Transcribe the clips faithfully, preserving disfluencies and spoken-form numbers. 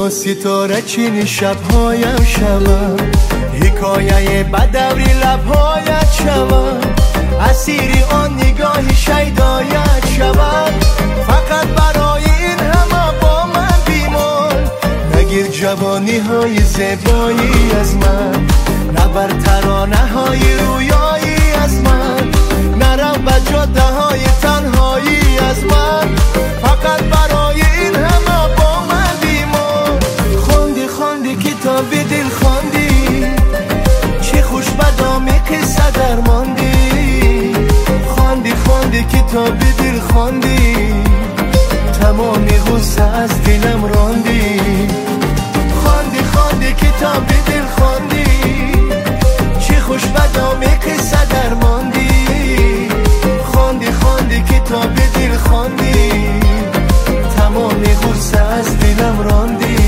با ستاره چین شبهایم شوم، حکایه بدوری لبهایت شوم، اسیری آن نگاه شیدایت شوم. فقط برای این همه با من بیمان، نگیر جوانی های زیبایی از من، نبر ترانه های رویایی از من، نرو به جاده های تنهایی از من. فقط برای این همه با من بیمان. خوندی خوندی کتاب دل خوندی، چه خوش بدامی قصه درماندی. خوندی خوندی کتاب دل خوندی، تمامی غصه از دلم راندی. خوندی خوندی کتاب دل خوندی، چه خوش بدامی قصه درماندی. خوندی خوندی کتاب دل خوندی، تمامی غصه از دلم راندی.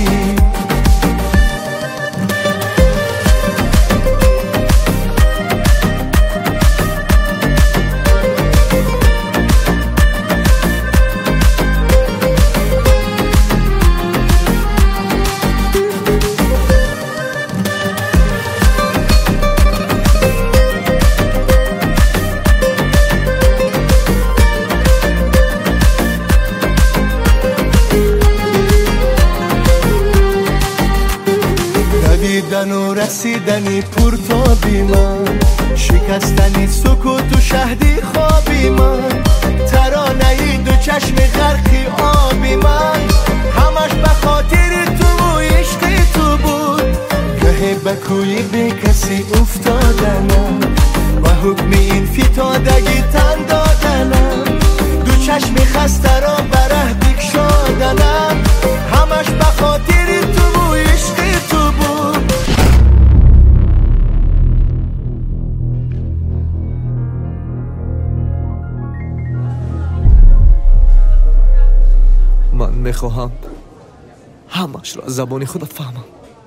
دیدن و رسیدنی پرتابی من، شکستنی سکوت و شهدی خوابی من، ترانه‌ی دو چشم غرقی آبی من، همش به خاطر تو و عشق تو بود. گهی به کوی بی کسی افتادنم، و حکم این فتادگی تن دادنم، دو چشم خسته را بره بکشادنم، همش به خاطر تو و عشق تو بود. من میخواهم همش را زبانی خود فهمم،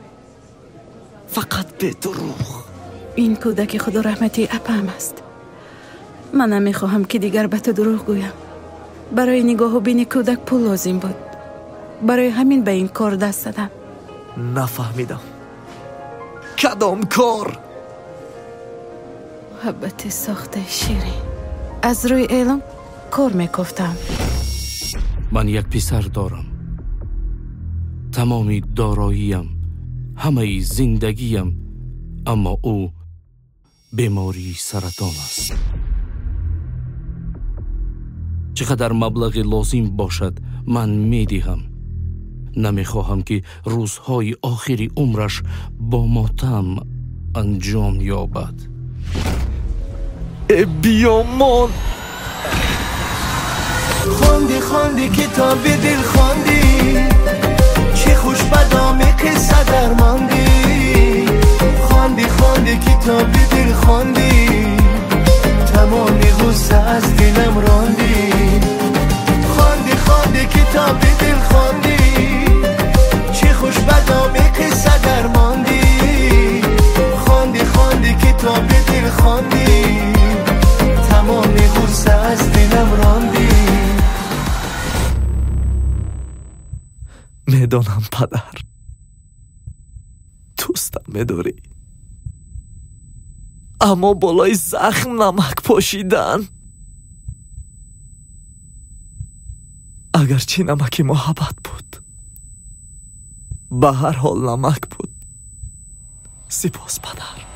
فقط به دروغ. این کودک خدا رحمتی اپم است. من نمیخواهم که دیگر به تو دروغ گویم. برای نگاه و بین کودک پول لازم بود، برای همین به این کار دست دادم. نفهمیدم کدام کار؟ محبت ساخته شیرین، از روی اعلام کار میکفتم. من یک پسر دارم، تمامی داراییم، همه زندگیم، اما او بیماری سرطان است. چقدر مبلغ لازم باشد من میدهم. نمیخواهم که روزهای آخری عمرش با ماتم انجام یابد. ای بیامان، خوندی خوندی کتاب دل خوندی، چه خوش بدامی قصه درماندی. خوندی خوندی کتاب دل خوندی، تمامی غصه از دلم راندی. خوندی خوندی کتاب دل خوندی، چه خوش بدامی قصه درماندی. خوندی خوندی کتاب دل خوندی، تمامی غصه از دلم راندی. میدانم پدر، دوستم میداری، اما بالای زخم نمک پاشیدن. اگرچه نمکی محبت بود، به هر حال نمک بود. سپاس پدر.